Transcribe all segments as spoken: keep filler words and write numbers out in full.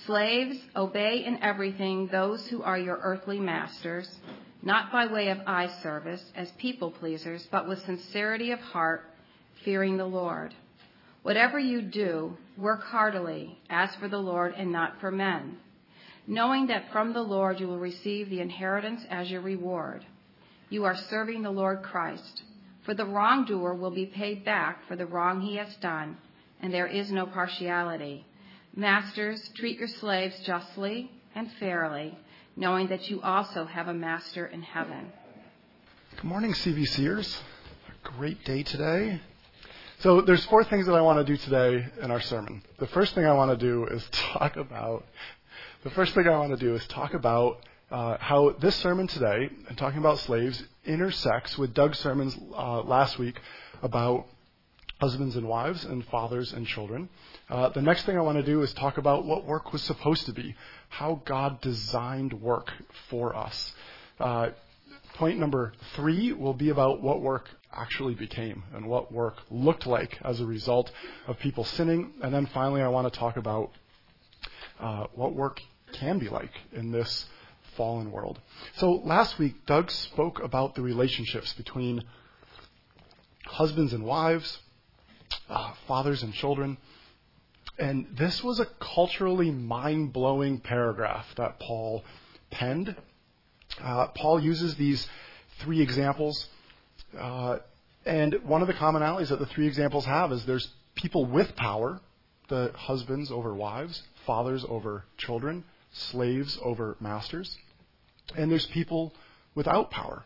Slaves, obey in everything those who are your earthly masters, not by way of eye service as people pleasers, but with sincerity of heart, fearing the Lord. Whatever you do, work heartily, as for the Lord and not for men, knowing that from the Lord you will receive the inheritance as your reward. You are serving the Lord Christ. For the wrongdoer will be paid back for the wrong he has done, and there is no partiality. Masters, treat your slaves justly and fairly, knowing that you also have a master in heaven. Good morning, C V Cers. A great day today. So there's four things that I want to do today in our sermon. The first thing I want to do is talk about, the first thing I want to do is talk about uh, how this sermon today, and talking about slaves, intersects with Doug's sermons uh, last week about husbands and wives and fathers and children. Uh, the next thing I want to do is talk about what work was supposed to be, how God designed work for us. Uh, point number three will be about what work actually became and what work looked like as a result of people sinning. And then finally, I want to talk about uh, what work can be like in this fallen world. So last week, Doug spoke about the relationships between husbands and wives, uh, fathers and children. And this was a culturally mind-blowing paragraph that Paul penned. Uh, Paul uses these three examples. Uh, and one of the commonalities that the three examples have is there's people with power, the husbands over wives, fathers over children, slaves over masters. And there's people without power.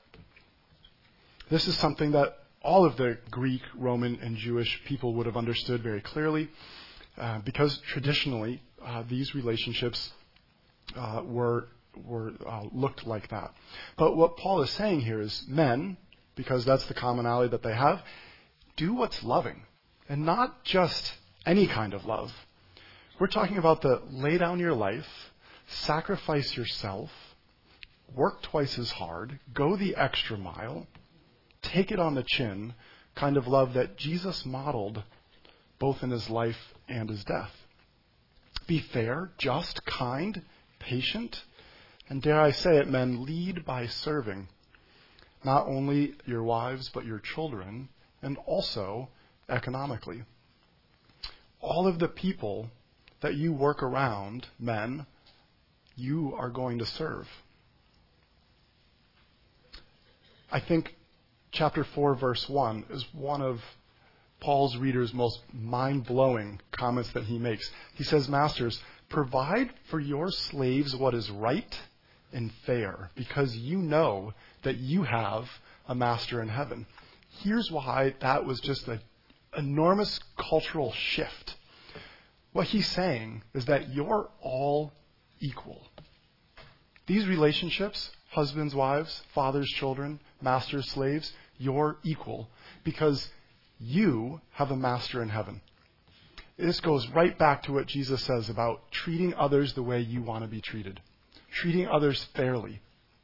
This is something that all of the Greek, Roman, and Jewish people would have understood very clearly. Uh, because traditionally, uh, these relationships uh, were were uh, looked like that. But what Paul is saying here is, men, because that's the commonality that they have, do what's loving, and not just any kind of love. We're talking about the lay down your life, sacrifice yourself, work twice as hard, go the extra mile, take it on the chin, kind of love that Jesus modeled both in his life and his death. Be fair, just, kind, patient, and dare I say it, men, lead by serving not only your wives but your children, and also economically. All of the people that you work around, men, you are going to serve. I think chapter four, verse one is one of Paul's readers' most mind-blowing comments that he makes. He says, Masters, provide for your slaves what is right and fair, because you know that you have a master in heaven. Here's why that was just an enormous cultural shift. What he's saying is that you're all equal. These relationships, husbands, wives, fathers, children, masters, slaves, you're equal because you have a master in heaven. This goes right back to what Jesus says about treating others the way you want to be treated, treating others fairly.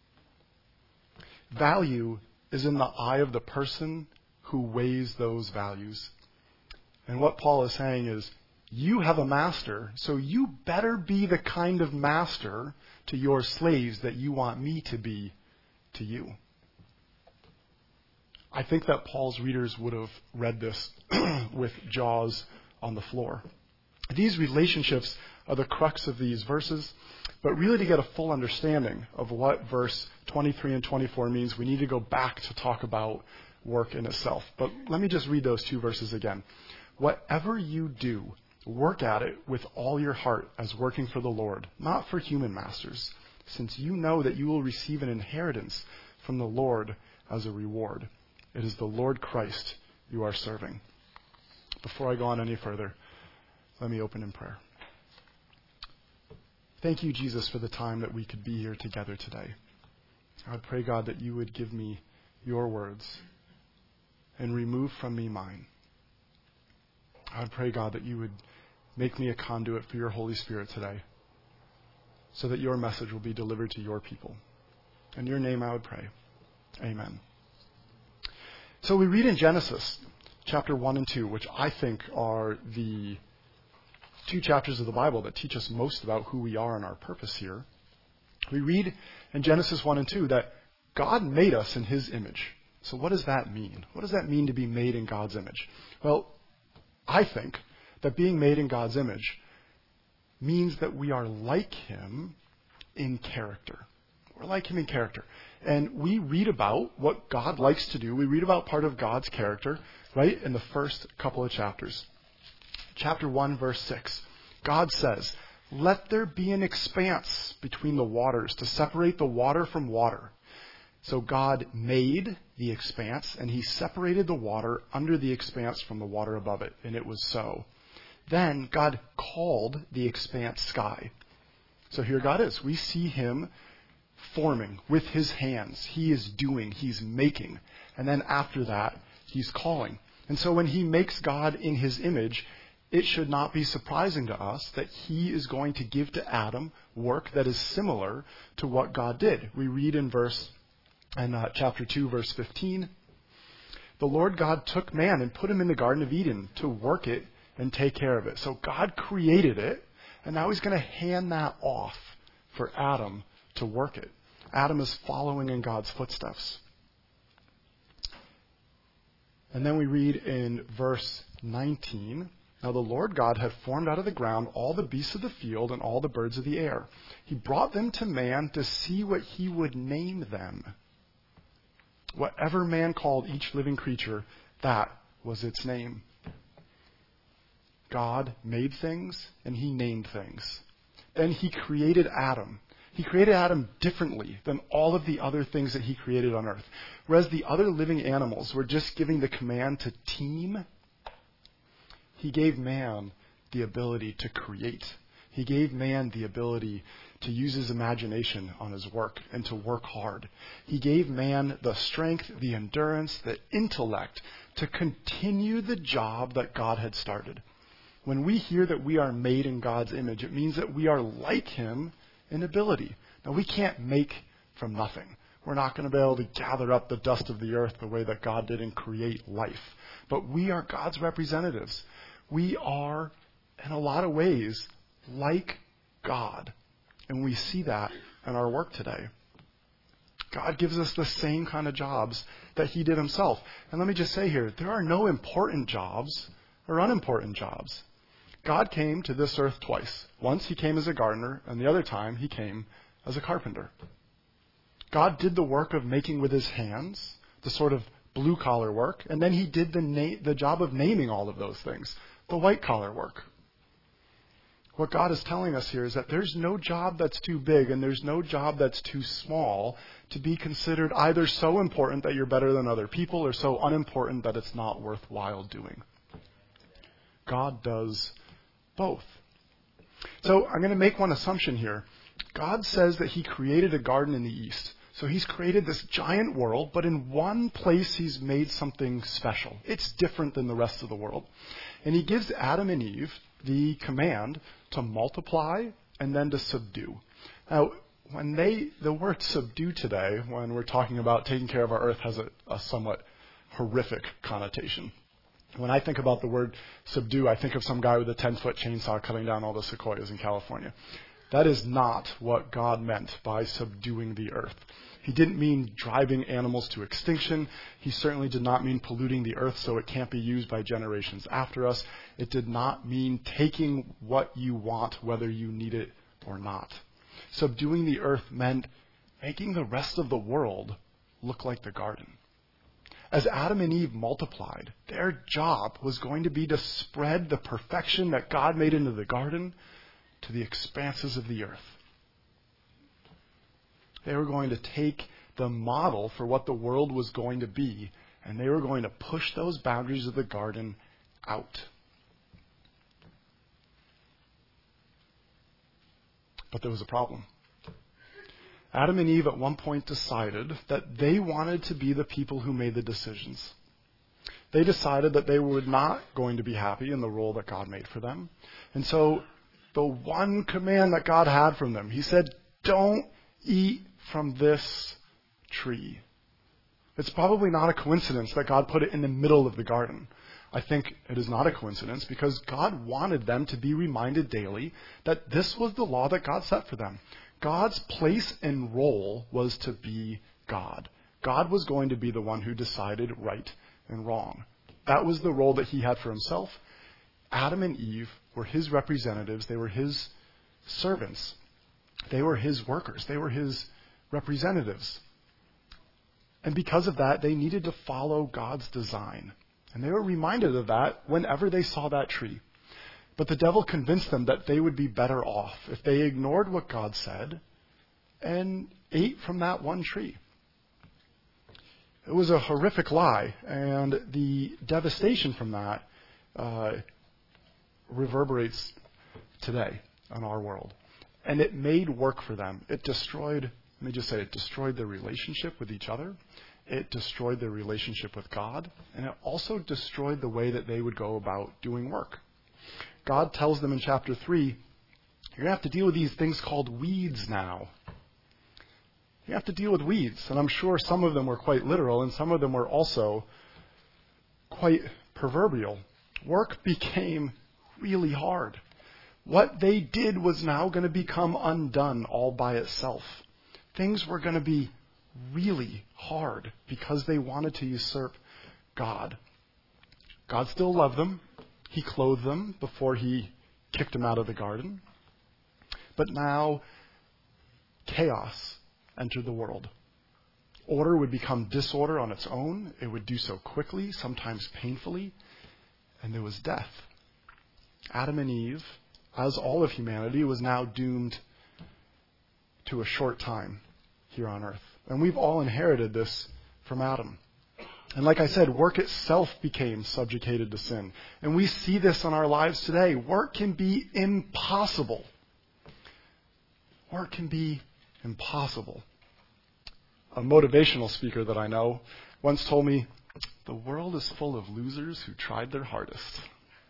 Value is in the eye of the person who weighs those values. And what Paul is saying is, you have a master, so you better be the kind of master to your slaves that you want me to be to you. I think that Paul's readers would have read this with jaws on the floor. These relationships are the crux of these verses, but really to get a full understanding of what verse twenty-three and twenty-four means, we need to go back to talk about work in itself. But let me just read those two verses again. Whatever you do, work at it with all your heart as working for the Lord, not for human masters, since you know that you will receive an inheritance from the Lord as a reward. It is the Lord Christ you are serving. Before I go on any further, let me open in prayer. Thank you, Jesus, for the time that we could be here together today. I would pray, God, that you would give me your words and remove from me mine. I would pray, God, that you would make me a conduit for your Holy Spirit today so that your message will be delivered to your people. In your name I would pray. Amen. So we read in Genesis chapter one and two, which I think are the two chapters of the Bible that teach us most about who we are and our purpose here. We read in Genesis one and two that God made us in his image. So what does that mean? What does that mean to be made in God's image? Well, I think that being made in God's image means that we are like him in character. We're like him in character. And we read about what God likes to do. We read about part of God's character, right, in the first couple of chapters. Chapter one, verse six. God says, "Let there be an expanse between the waters to separate the water from water." So God made the expanse, and he separated the water under the expanse from the water above it, and it was so. Then God called the expanse sky. So here God is. We see him forming with his hands. He is doing, he's making. And then after that, he's calling. And so when he makes God in his image, it should not be surprising to us that he is going to give to Adam work that is similar to what God did. We read in verse, in uh, chapter two, verse fifteen, "The Lord God took man and put him in the Garden of Eden to work it and take care of it." So God created it, and now he's going to hand that off for Adam to work it. Adam is following in God's footsteps. And then we read in verse nineteen, "Now the Lord God had formed out of the ground all the beasts of the field and all the birds of the air. He brought them to man to see what he would name them. Whatever man called each living creature, that was its name." God made things, and he named things. Then he created Adam. He created Adam differently than all of the other things that he created on earth. Whereas the other living animals were just giving the command to team, he gave man the ability to create. He gave man the ability to use his imagination on his work and to work hard. He gave man the strength, the endurance, the intellect to continue the job that God had started. When we hear that we are made in God's image, it means that we are like him in ability. Now, we can't make from nothing. We're not going to be able to gather up the dust of the earth the way that God did and create life. But we are God's representatives. We are, in a lot of ways, like God. And we see that in our work today. God gives us the same kind of jobs that he did himself. And let me just say here, there are no important jobs or unimportant jobs. God came to this earth twice. Once he came as a gardener, and the other time he came as a carpenter. God did the work of making with his hands, the sort of blue-collar work, and then he did the na- the job of naming all of those things, the white-collar work. What God is telling us here is that there's no job that's too big and there's no job that's too small to be considered either so important that you're better than other people or so unimportant that it's not worthwhile doing. God does both. So I'm going to make one assumption here. God says that he created a garden in the east. So he's created this giant world, but in one place he's made something special. It's different than the rest of the world. And he gives Adam and Eve the command to multiply and then to subdue. Now, when they, the word subdue today, when we're talking about taking care of our earth, has a, a somewhat horrific connotation. When I think about the word subdue, I think of some guy with a ten-foot chainsaw cutting down all the sequoias in California. That is not what God meant by subduing the earth. He didn't mean driving animals to extinction. He certainly did not mean polluting the earth so it can't be used by generations after us. It did not mean taking what you want, whether you need it or not. Subduing the earth meant making the rest of the world look like the garden. As Adam and Eve multiplied, their job was going to be to spread the perfection that God made into the garden to the expanses of the earth. They were going to take the model for what the world was going to be, and they were going to push those boundaries of the garden out. But there was a problem. Adam and Eve at one point decided that they wanted to be the people who made the decisions. They decided that they were not going to be happy in the role that God made for them. And so the one command that God had from them, he said, don't eat from this tree. It's probably not a coincidence that God put it in the middle of the garden. I think it is not a coincidence because God wanted them to be reminded daily that this was the law that God set for them. God's place and role was to be God. God was going to be the one who decided right and wrong. That was the role that he had for himself. Adam and Eve were his representatives. They were his servants. They were his workers. They were his representatives. And because of that, they needed to follow God's design. And they were reminded of that whenever they saw that tree. But the devil convinced them that they would be better off if they ignored what God said and ate from that one tree. It was a horrific lie, and the devastation from that uh, reverberates today in our world. And it made work for them. It destroyed, let me just say, it destroyed their relationship with each other. It destroyed their relationship with God. And it also destroyed the way that they would go about doing work. God tells them in chapter three, you're going to have to deal with these things called weeds now. You have to deal with weeds. And I'm sure some of them were quite literal, and some of them were also quite proverbial. Work became really hard. What they did was now going to become undone all by itself. Things were going to be really hard because they wanted to usurp God. God still loved them. He clothed them before he kicked them out of the garden. But now, chaos entered the world. Order would become disorder on its own. It would do so quickly, sometimes painfully, and there was death. Adam and Eve, as all of humanity, was now doomed to a short time here on earth. And we've all inherited this from Adam. And like I said, work itself became subjugated to sin. And we see this in our lives today. Work can be impossible. Work can be impossible. A motivational speaker that I know once told me, the world is full of losers who tried their hardest.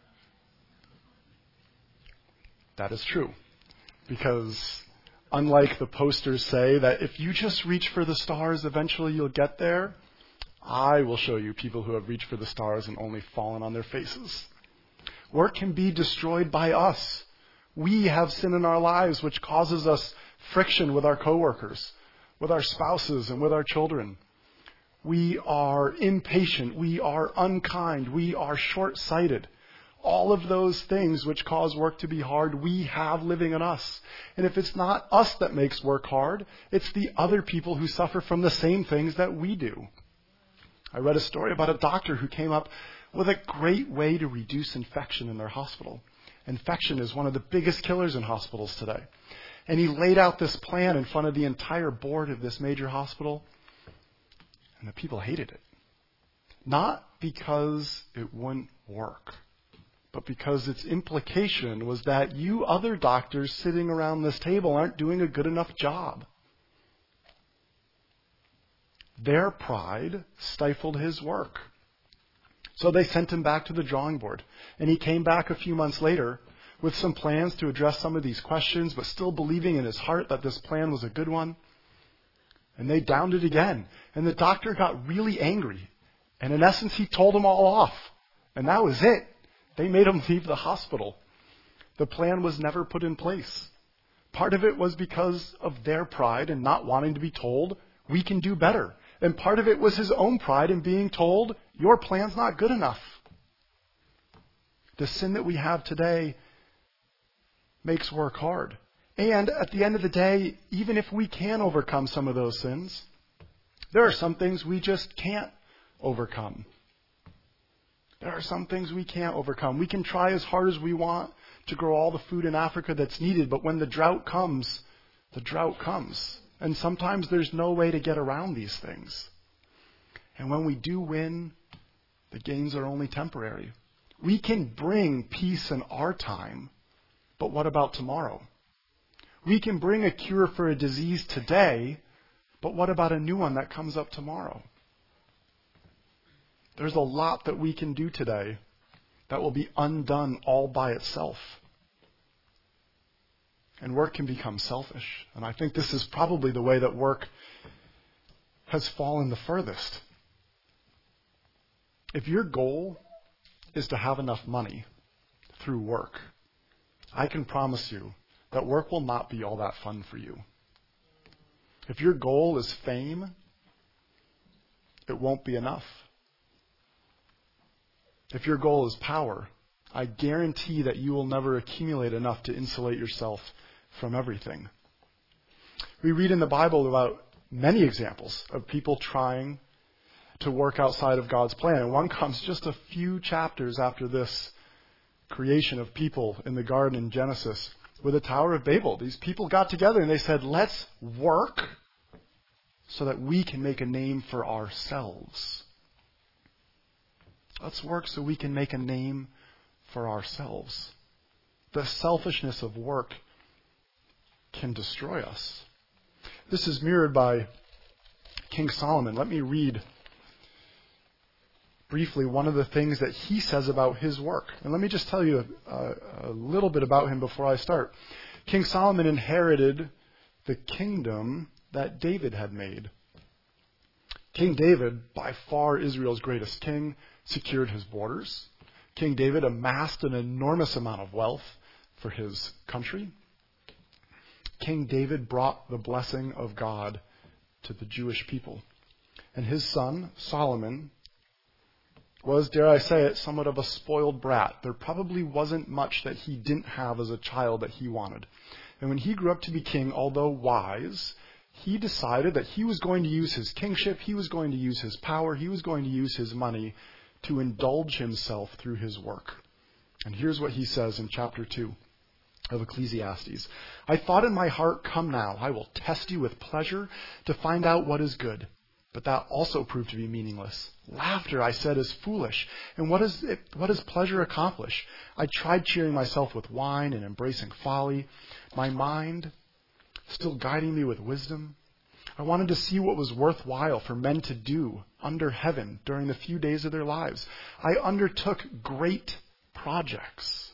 That is true. Because unlike the posters say that if you just reach for the stars, eventually you'll get there, I will show you people who have reached for the stars and only fallen on their faces. Work can be destroyed by us. We have sin in our lives which causes us friction with our coworkers, with our spouses, and with our children. We are impatient. We are unkind. We are short-sighted. All of those things which cause work to be hard, we have living in us. And if it's not us that makes work hard, it's the other people who suffer from the same things that we do. I read a story about a doctor who came up with a great way to reduce infection in their hospital. Infection is one of the biggest killers in hospitals today. And he laid out this plan in front of the entire board of this major hospital, and the people hated it. Not because it wouldn't work, but because its implication was that you other doctors sitting around this table aren't doing a good enough job. Their pride stifled his work. So they sent him back to the drawing board. And he came back a few months later with some plans to address some of these questions, but still believing in his heart that this plan was a good one. And they downed it again. And the doctor got really angry. And in essence, he told them all off. And that was it. They made him leave the hospital. The plan was never put in place. Part of it was because of their pride and not wanting to be told, we can do better. And part of it was his own pride in being told, your plan's not good enough. The sin that we have today makes work hard. And at the end of the day, even if we can overcome some of those sins, there are some things we just can't overcome. There are some things we can't overcome. We can try as hard as we want to grow all the food in Africa that's needed, but when the drought comes, the drought comes. And sometimes there's no way to get around these things. And when we do win, the gains are only temporary. We can bring peace in our time, but what about tomorrow? We can bring a cure for a disease today, but what about a new one that comes up tomorrow? There's a lot that we can do today that will be undone all by itself. And work can become selfish. And I think this is probably the way that work has fallen the furthest. If your goal is to have enough money through work, I can promise you that work will not be all that fun for you. If your goal is fame, it won't be enough. If your goal is power, I guarantee that you will never accumulate enough to insulate yourself from everything. We read in the Bible about many examples of people trying to work outside of God's plan. And one comes just a few chapters after this creation of people in the garden in Genesis with the Tower of Babel. These people got together and they said, let's work so that we can make a name for ourselves. Let's work so we can make a name for ourselves. The selfishness of work can destroy us. This is mirrored by King Solomon. Let me read briefly one of the things that he says about his work. And let me just tell you a, a little bit about him before I start. King Solomon inherited the kingdom that David had made. King David, by far Israel's greatest king, secured his borders. King David amassed an enormous amount of wealth for his country. King David brought the blessing of God to the Jewish people. And his son, Solomon, was, dare I say it, somewhat of a spoiled brat. There probably wasn't much that he didn't have as a child that he wanted. And when he grew up to be king, although wise, he decided that he was going to use his kingship, he was going to use his power, he was going to use his money to indulge himself through his work. And here's what he says in chapter two of Ecclesiastes. I thought in my heart, come now, I will test you with pleasure to find out what is good. But that also proved to be meaningless. Laughter, I said, is foolish. And what is it, what does pleasure accomplish? I tried cheering myself with wine and embracing folly, my mind still guiding me with wisdom. I wanted to see what was worthwhile for men to do under heaven during the few days of their lives. I undertook great projects.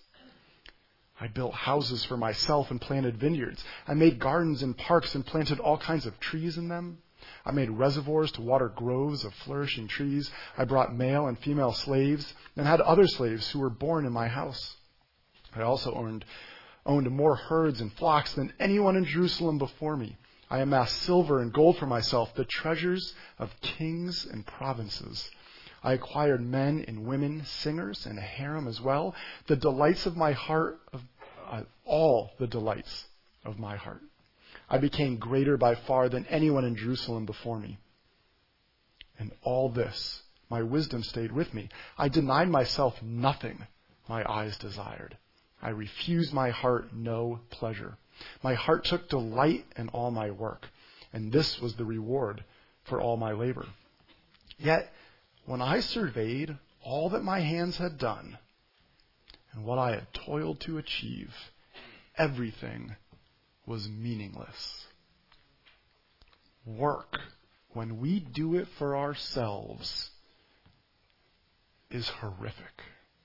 I built houses for myself and planted vineyards. I made gardens and parks and planted all kinds of trees in them. I made reservoirs to water groves of flourishing trees. I brought male and female slaves and had other slaves who were born in my house. I also owned, owned more herds and flocks than anyone in Jerusalem before me. I amassed silver and gold for myself, the treasures of kings and provinces. I acquired men and women, singers, and a harem as well, the delights of my heart, of uh, all the delights of my heart. I became greater by far than anyone in Jerusalem before me. And all this, my wisdom stayed with me. I denied myself nothing my eyes desired. I refused my heart no pleasure. My heart took delight in all my work, and this was the reward for all my labor. Yet, when I surveyed all that my hands had done and what I had toiled to achieve, everything was meaningless. Work, when we do it for ourselves, is horrific.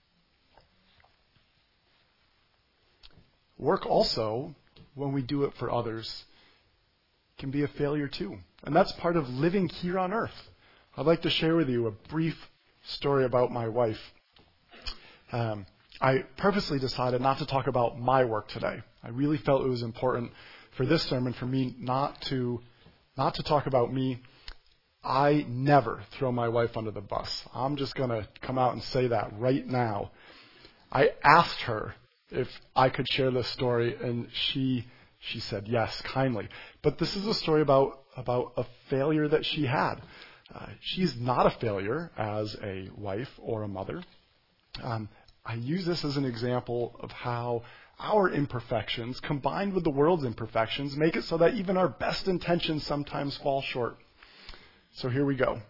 Work also, when we do it for others, can be a failure too. And that's part of living here on earth. I'd like to share with you a brief story about my wife. Um, I purposely decided not to talk about my work today. I really felt it was important for this sermon for me not to not to talk about me. I never throw my wife under the bus. I'm just going to come out and say that right now. I asked her if I could share this story, and she she said yes, kindly. But this is a story about, about a failure that she had. Uh, she's not a failure as a wife or a mother. Um, I use this as an example of how our imperfections, combined with the world's imperfections, make it so that even our best intentions sometimes fall short. So here we go.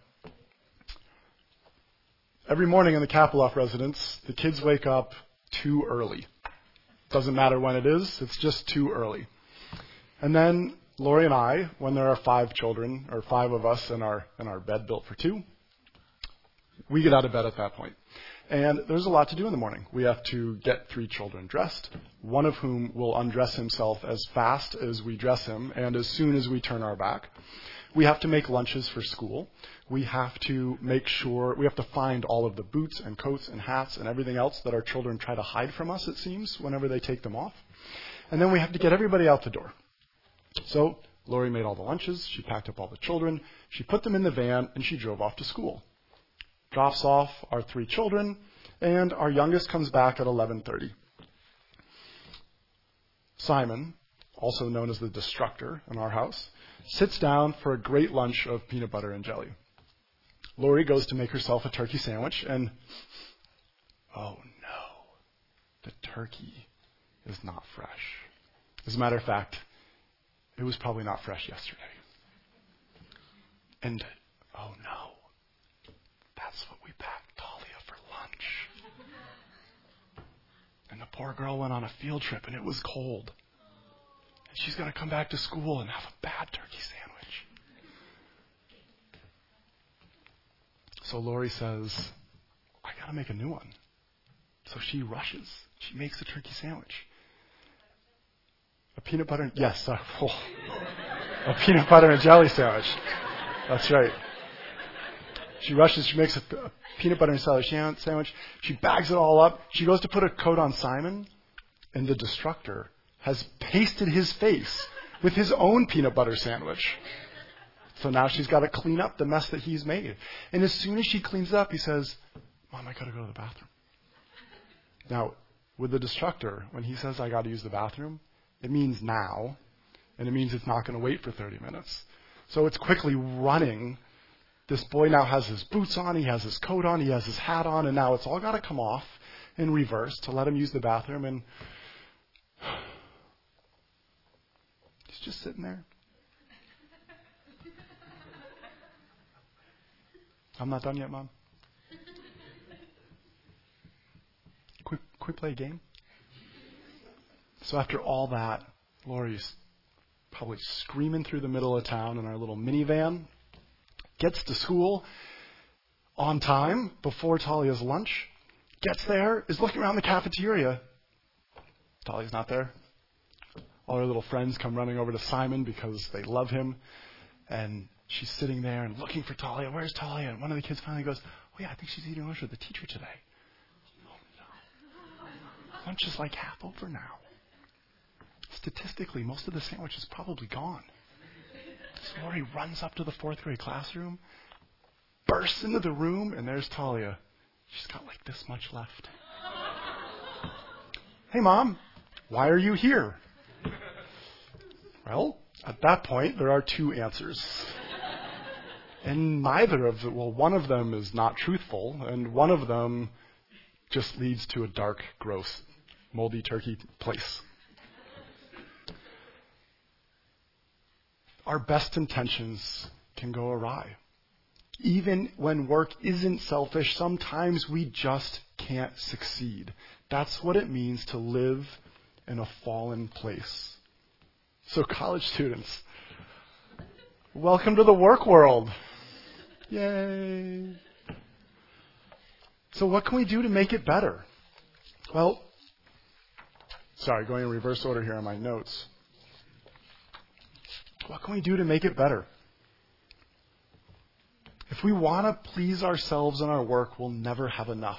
Every morning in the Kapeloff residence, the kids wake up too early. Doesn't matter when it is, it's just too early. And then Lori and I, when there are five children, or five of us in our in our bed built for two, we get out of bed at that point. And there's a lot to do in the morning. We have to get three children dressed, one of whom will undress himself as fast as we dress him and as soon as we turn our back. We have to make lunches for school. We have to make sure, we have to find all of the boots and coats and hats and everything else that our children try to hide from us, it seems, whenever they take them off. And then we have to get everybody out the door. So Lori made all the lunches. She packed up all the children. She put them in the van, and she drove off to school. Drops off our three children, and our youngest comes back at eleven thirty. Simon, also known as the Destructor in our house, sits down for a great lunch of peanut butter and jelly. Lori goes to make herself a turkey sandwich, and oh no, the turkey is not fresh. As a matter of fact, it was probably not fresh yesterday. And oh no, that's what we packed Talia for lunch. And the poor girl went on a field trip, and it was cold. And she's going to come back to school and have a bad turkey sandwich. So Lori says, I got to make a new one. So she rushes. She makes a turkey sandwich. A peanut butter, and, yes, uh, oh, a peanut butter and jelly sandwich. That's right. She rushes, she makes a, a peanut butter and jelly sandwich. She bags it all up. She goes to put a coat on Simon, and the Destructor has pasted his face with his own peanut butter sandwich. So now she's got to clean up the mess that he's made. And as soon as she cleans it up, he says, Mom, I got to go to the bathroom. Now, with the Destructor, when he says, I got to use the bathroom, it means now, and it means it's not going to wait for thirty minutes. So it's quickly running. This boy now has his boots on, he has his coat on, he has his hat on, and now it's all got to come off in reverse to let him use the bathroom. And he's just sitting there. I'm not done yet, Mom. Quick, quick play a game. So after all that, Lori's probably screaming through the middle of town in our little minivan, gets to school on time before Talia's lunch, gets there, is looking around the cafeteria. Talia's not there. All her little friends come running over to Simon because they love him, and she's sitting there and looking for Talia. Where's Talia? And one of the kids finally goes, oh yeah, I think she's eating lunch with the teacher today. Oh no. Lunch is like half over now. Statistically, most of the sandwich is probably gone. So Lori runs up to the fourth grade classroom, bursts into the room, and there's Talia. She's got like this much left. Hey, Mom, why are you here? Well, at that point, there are two answers. And neither of them, well, one of them is not truthful, and one of them just leads to a dark, gross, moldy turkey place. Our best intentions can go awry. Even when work isn't selfish, sometimes we just can't succeed. That's what it means to live in a fallen place. So college students, welcome to the work world. Yay. So what can we do to make it better? Well, sorry, going in reverse order here on my notes. What can we do to make it better? If we want to please ourselves in our work, we'll never have enough.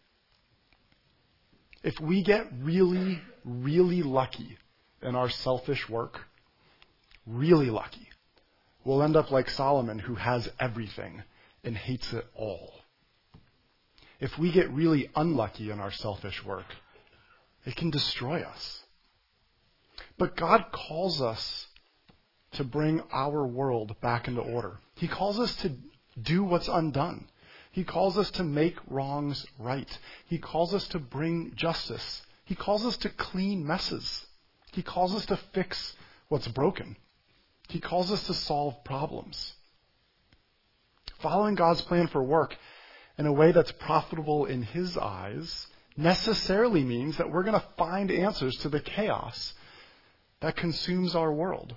If we get really, really lucky in our selfish work, really lucky, we'll end up like Solomon, who has everything and hates it all. If we get really unlucky in our selfish work, it can destroy us. But God calls us to bring our world back into order. He calls us to do what's undone. He calls us to make wrongs right. He calls us to bring justice. He calls us to clean messes. He calls us to fix what's broken. He calls us to solve problems. Following God's plan for work in a way that's profitable in His eyes necessarily means that we're going to find answers to the chaos that consumes our world.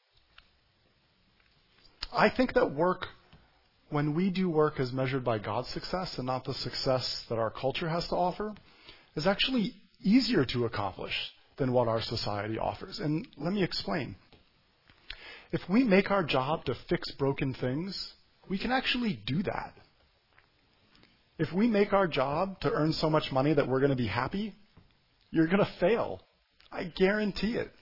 I think that work, when we do work as measured by God's success and not the success that our culture has to offer, is actually easier to accomplish than what our society offers. And let me explain. If we make our job to fix broken things, we can actually do that. If we make our job to earn so much money that we're going to be happy, you're going to fail. I guarantee it.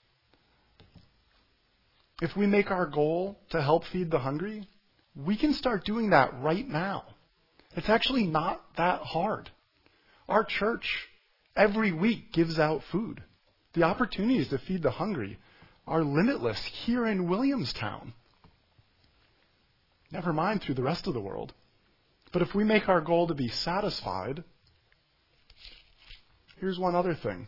If we make our goal to help feed the hungry, we can start doing that right now. It's actually not that hard. Our church every week gives out food. The opportunities to feed the hungry are limitless here in Williamstown. Never mind through the rest of the world. But if we make our goal to be satisfied, here's one other thing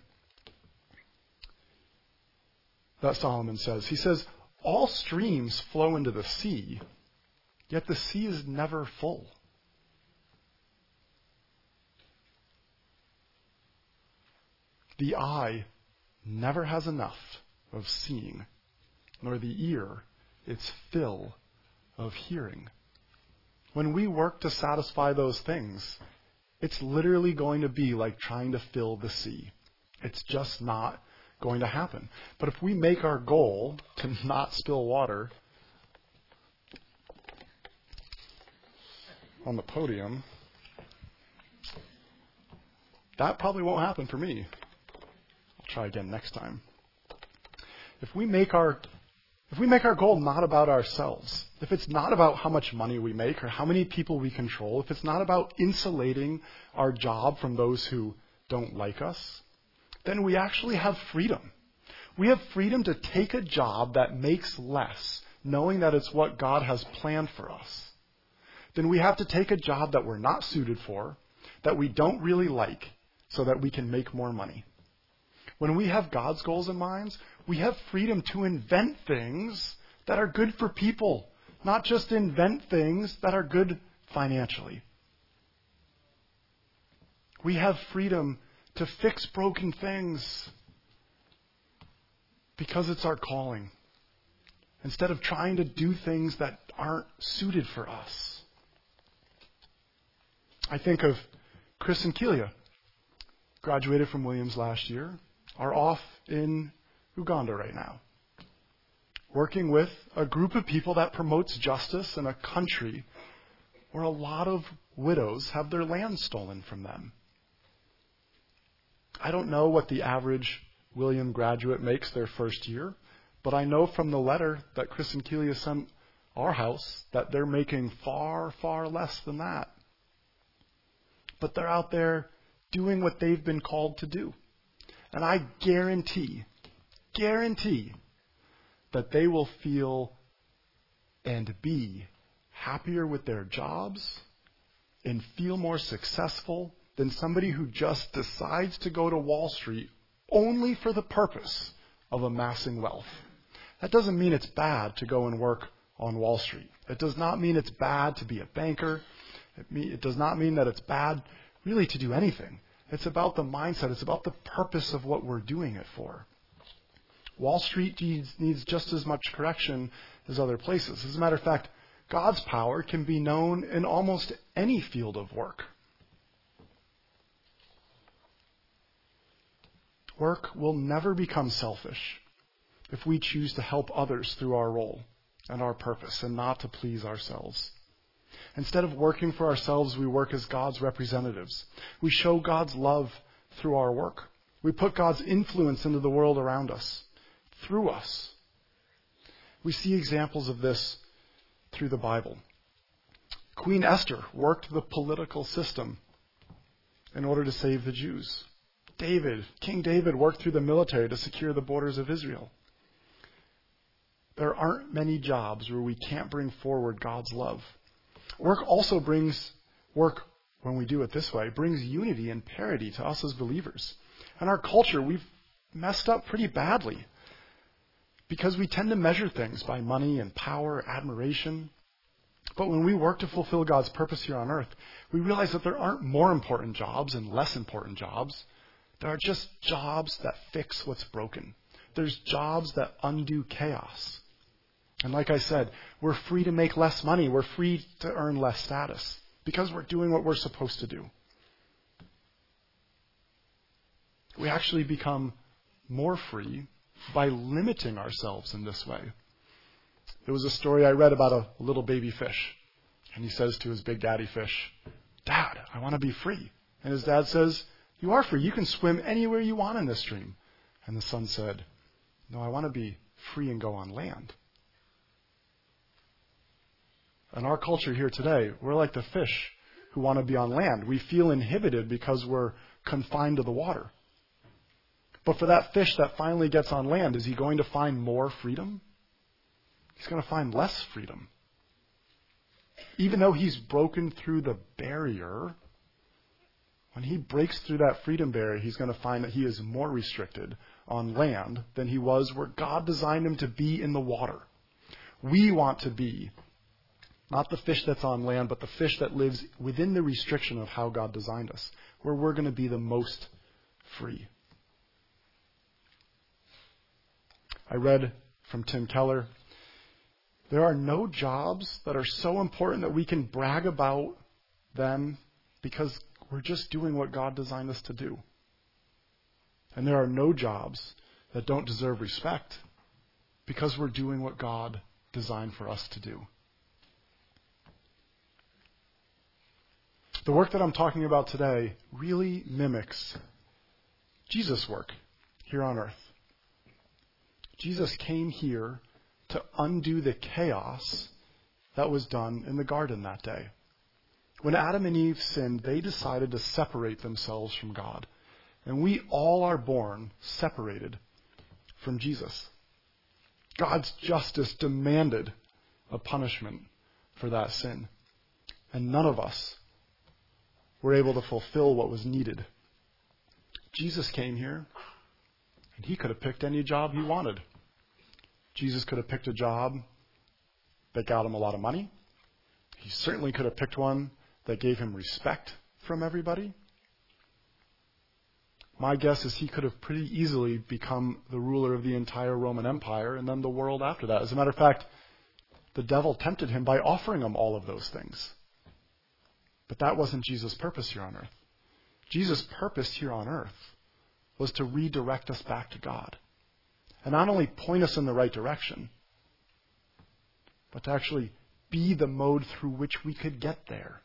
that Solomon says. He says, all streams flow into the sea, yet the sea is never full. The eye never has enough of seeing, nor the ear its fill of hearing. When we work to satisfy those things, it's literally going to be like trying to fill the sea. It's just not going to happen. But if we make our goal to not spill water on the podium, that probably won't happen for me. I'll try again next time. If we make our if we make our goal not about ourselves, if it's not about how much money we make or how many people we control, if it's not about insulating our job from those who don't like us, then we actually have freedom. We have freedom to take a job that makes less, knowing that it's what God has planned for us. Then we have to take a job that we're not suited for, that we don't really like, so that we can make more money. When we have God's goals in mind, we have freedom to invent things that are good for people, not just invent things that are good financially. We have freedom to fix broken things because it's our calling, instead of trying to do things that aren't suited for us. I think of Chris and Kelia, graduated from Williams last year, are off in Uganda right now, working with a group of people that promotes justice in a country where a lot of widows have their land stolen from them. I don't know what the average William graduate makes their first year, but I know from the letter that Chris and Kelia sent our house that they're making far, far less than that. But they're out there doing what they've been called to do. And I guarantee, guarantee that they will feel and be happier with their jobs and feel more successful than somebody who just decides to go to Wall Street only for the purpose of amassing wealth. That doesn't mean it's bad to go and work on Wall Street. It does not mean it's bad to be a banker. It, mean, it does not mean that it's bad really to do anything. It's about the mindset. It's about the purpose of what we're doing it for. Wall Street needs, needs just as much correction as other places. As a matter of fact, God's power can be known in almost any field of work. Work will never become selfish if we choose to help others through our role and our purpose and not to please ourselves. Instead of working for ourselves, we work as God's representatives. We show God's love through our work. We put God's influence into the world around us, through us. We see examples of this through the Bible. Queen Esther worked the political system in order to save the Jews. David, King David worked through the military to secure the borders of Israel. There aren't many jobs where we can't bring forward God's love. Work also brings, work, when we do it this way, brings unity and parity to us as believers. In our culture, we've messed up pretty badly because we tend to measure things by money and power, admiration. But when we work to fulfill God's purpose here on earth, we realize that there aren't more important jobs and less important jobs. There are just jobs that fix what's broken. There's jobs that undo chaos. And like I said, we're free to make less money. We're free to earn less status because we're doing what we're supposed to do. We actually become more free by limiting ourselves in this way. It was a story I read about a little baby fish. And he says to his big daddy fish, "Dad, I want to be free." And his dad says, "You are free. You can swim anywhere you want in this stream." And the son said, "No, I want to be free and go on land." In our culture here today, we're like the fish who want to be on land. We feel inhibited because we're confined to the water. But for that fish that finally gets on land, is he going to find more freedom? He's going to find less freedom. Even though he's broken through the barrier, when he breaks through that freedom barrier, he's going to find that he is more restricted on land than he was where God designed him to be in the water. We want to be not the fish that's on land, but the fish that lives within the restriction of how God designed us, where we're going to be the most free. I read from Tim Keller, there are no jobs that are so important that we can brag about them because we're just doing what God designed us to do. And there are no jobs that don't deserve respect because we're doing what God designed for us to do. The work that I'm talking about today really mimics Jesus' work here on earth. Jesus came here to undo the chaos that was done in the garden that day. When Adam and Eve sinned, they decided to separate themselves from God. And we all are born separated from Jesus. God's justice demanded a punishment for that sin. And none of us were able to fulfill what was needed. Jesus came here, and he could have picked any job he wanted. Jesus could have picked a job that got him a lot of money. He certainly could have picked one that gave him respect from everybody. My guess is he could have pretty easily become the ruler of the entire Roman Empire and then the world after that. As a matter of fact, the devil tempted him by offering him all of those things. But that wasn't Jesus' purpose here on earth. Jesus' purpose here on earth was to redirect us back to God. And not only point us in the right direction, but to actually be the mode through which we could get there.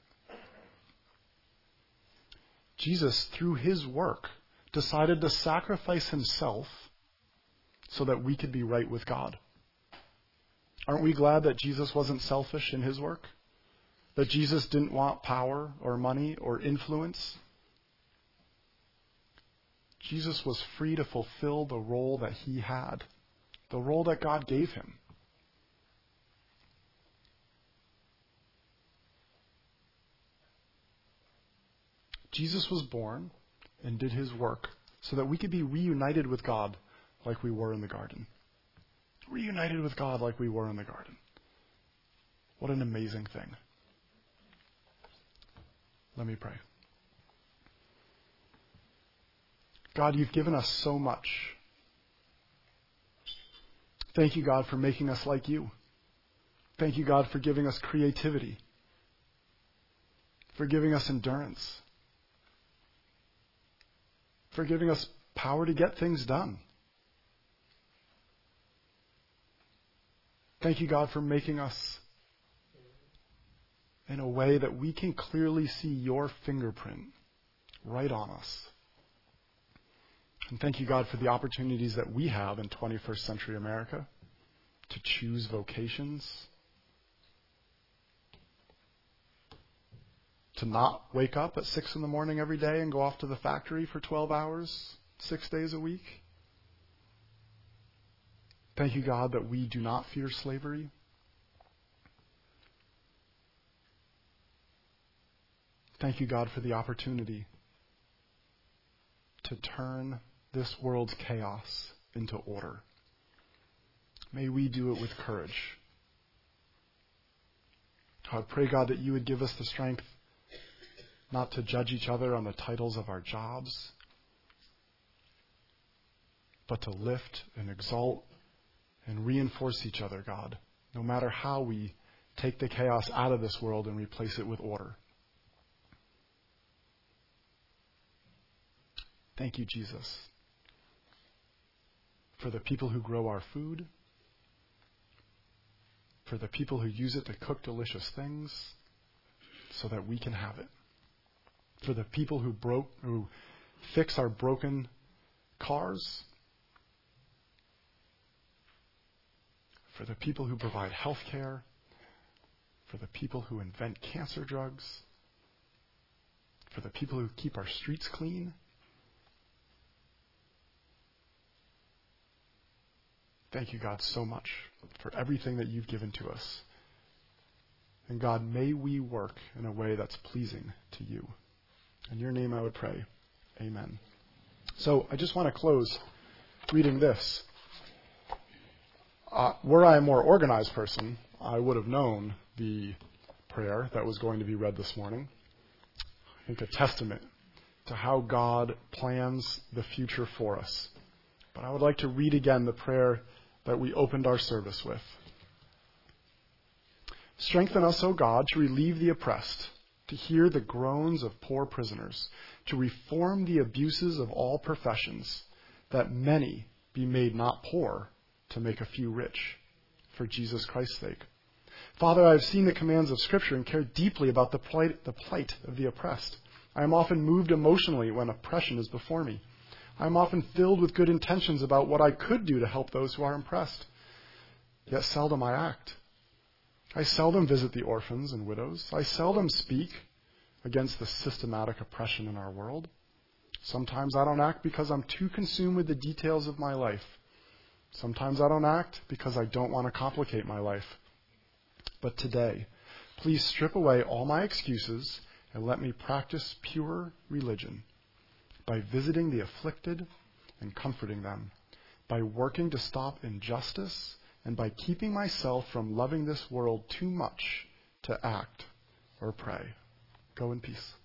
Jesus, through his work, decided to sacrifice himself so that we could be right with God. Aren't we glad that Jesus wasn't selfish in his work? That Jesus didn't want power or money or influence? Jesus was free to fulfill the role that he had, the role that God gave him. Jesus was born and did his work so that we could be reunited with God like we were in the garden. Reunited with God like we were in the garden. What an amazing thing. Let me pray. God, you've given us so much. Thank you, God, for making us like you. Thank you, God, for giving us creativity, for giving us endurance, for giving us power to get things done. Thank you, God, for making us in a way that we can clearly see your fingerprint right on us. And thank you, God, for the opportunities that we have in twenty-first century America to choose vocations, to not wake up at six in the morning every day and go off to the factory for twelve hours, six days a week. Thank you, God, that we do not fear slavery. Thank you, God, for the opportunity to turn this world's chaos into order. May we do it with courage. I pray, God, that you would give us the strength not to judge each other on the titles of our jobs, but to lift and exalt and reinforce each other, God, no matter how we take the chaos out of this world and replace it with order. Thank you, Jesus, for the people who grow our food. for the people who use it to cook delicious things so that we can have it, for the people who broke, who fix our broken cars, for the people who provide health care, for the people who invent cancer drugs, for the people who keep our streets clean. Thank you, God, so much for everything that you've given to us. And God, may we work in a way that's pleasing to you. In your name I would pray. Amen. So I just want to close reading this. Uh, were I a more organized person, I would have known the prayer that was going to be read this morning. I think a testament to how God plans the future for us. But I would like to read again the prayer that we opened our service with. Strengthen us, O God, to relieve the oppressed, to hear the groans of poor prisoners, to reform the abuses of all professions, that many be made not poor, to make a few rich, for Jesus Christ's sake. Father, I have seen the commands of Scripture and care deeply about the plight, the plight of the oppressed. I am often moved emotionally when oppression is before me. I am often filled with good intentions about what I could do to help those who are oppressed. Yet seldom I act. I seldom visit the orphans and widows. I seldom speak against the systematic oppression in our world. Sometimes I don't act because I'm too consumed with the details of my life. Sometimes I don't act because I don't want to complicate my life. But today, please strip away all my excuses and let me practice pure religion by visiting the afflicted and comforting them, by working to stop injustice, and by keeping myself from loving this world too much to act or pray. Go in peace.